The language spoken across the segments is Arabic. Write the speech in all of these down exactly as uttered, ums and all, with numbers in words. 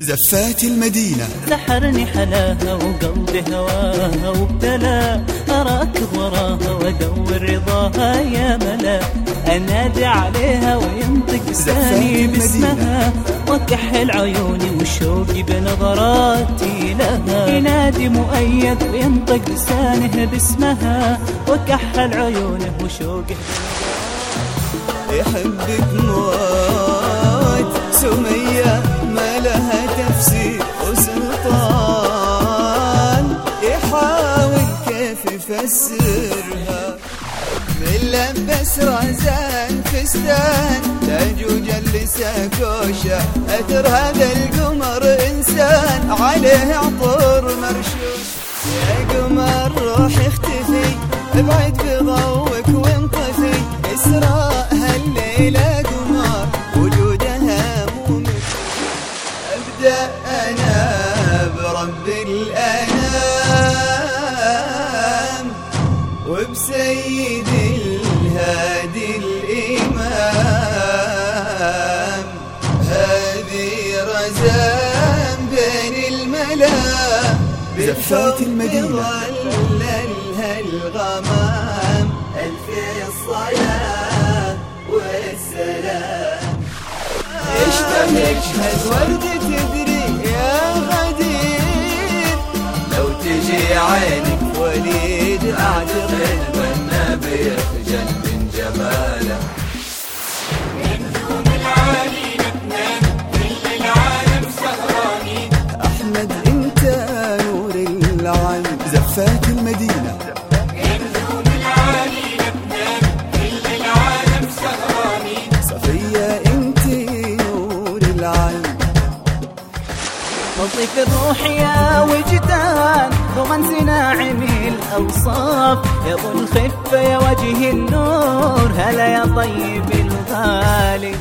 زفات المدينة. سحرني حلاها وقلبي هواها وابتلى، أراكض وراها وأدور رضاها يا ملا، أنادي عليها وينطق لساني باسمها، وكحل عيوني وشوقي بنظراتي لها، ينادي مؤيد وينطق لسانه باسمها، وكحل عيونه وشوقي يحبك موت سمية ما لها تفسير وسلطان، يحاول كيف يفسرها، من لبس رزان فستان تاجوج اللسا كوشة، أثر هذا القمر إنسان عليه عطر مرشوش، يا قمر روح اختفي ابعد بضوك وانطفي، إسراء هالليلة قمر وجودها مو مثل، أبدأ أنا برب الأنام وبسيد الهادي الإمام، هذه رزان بين الملا زفات المدينة. ظللها الغمام، ألف الصلاة والسلام، اشتهك هالورد تدري يا غدير، لو تجي عينك وليد أعتقد والنبي يخجل من جماله، النجوم العالي نتنام كل العالم سهرانين، أحمد انت نور العين. زفات المدينة. النجوم العالي نتنام كل العالم سهرانين، صفية انت نور العين. لطيف الروح يا وجدان، رومانسي ناعمي الأوصاف، يظل خفة يا وجه النور، هلا يا طيب الغالي.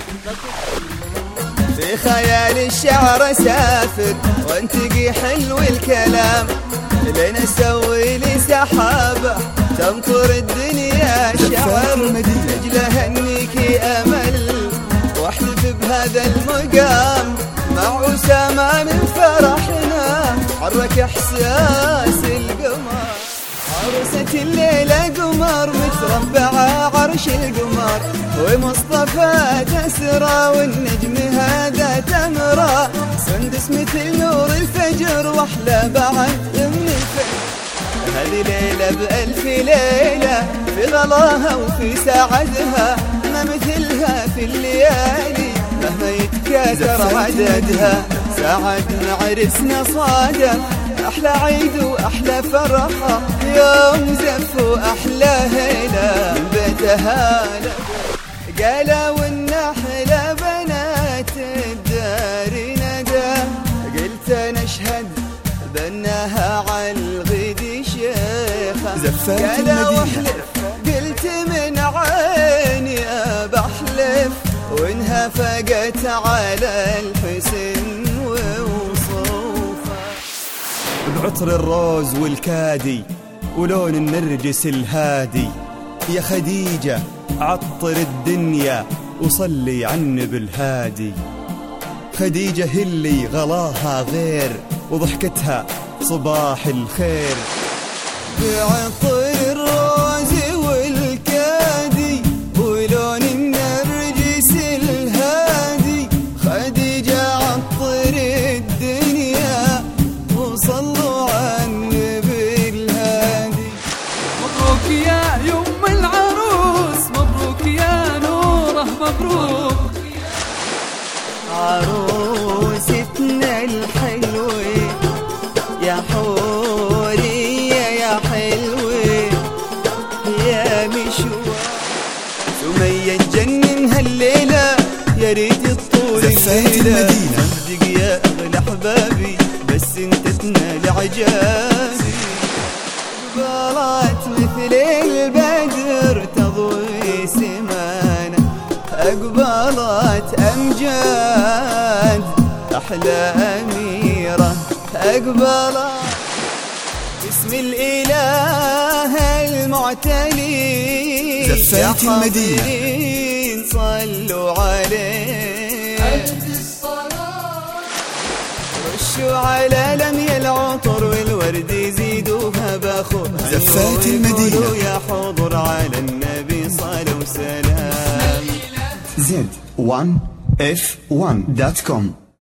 في خيال الشعر سافر وانتقي حلو الكلام، لين اسوي لي سحابة تمطر الدنيا شعر، اجله هنيكي امل واحلف بهذا المقام، مع أسامة من فرحنا حرك احساس القمر، عروسة الليلة قمر متربعة عرش القمر، ومصطفى تسرى والنجم هذا تمرى، سندس مثل نور الفجر واحلى بعد من الفجر، هذه ليلة بألف ليلة في غلاها وفي سعدها، ما مثلها في الليالي مهما يتكاثر عددها، ساعدنا عرسنا صادف أحلى عيد وأحلى فرحة، يوم زف وأحلى هيلة من بيتها، قالوا النحلة بنات الدار ندى، قلت نشهد بأنها عالغدي شيخة، قالوا احلف قلت من عيني بحلف، وإنها فقت على الحسن ووصوفه، بعطر الروز والكادي ولون النرجس الهادي، يا خديجة عطر الدنيا وصلي عني بالهادي، خديجة اللي غلاها غير وضحكتها صباح الخير، بعطر الروز والكادي ولون النرجس الهادي، خديجة عطر الدنيا وصلوا على النبي الهادي، مبروك يا يوم العروس، مبروك يا نوره مبروك، عروستنا الحلوة يا حورية يا حلوة يا مشوار، سمية تجنن هالليلة يا ريت الطول الليلة، صدق يا أغلى أحبابي بس انت تنال عجابي، قبلات مثل البدر تضوي سمانة، أقبلت أمجاد أحلى أميرة، أقبلت باسم الإله المعتلي، زفات المدينة. صلوا عليه. رشوا على لمي العطر والورد يزيدوها بخور. زفات المدينة يا حضر على النبي صلوا وسلام. زد وان اف وان دوت كوم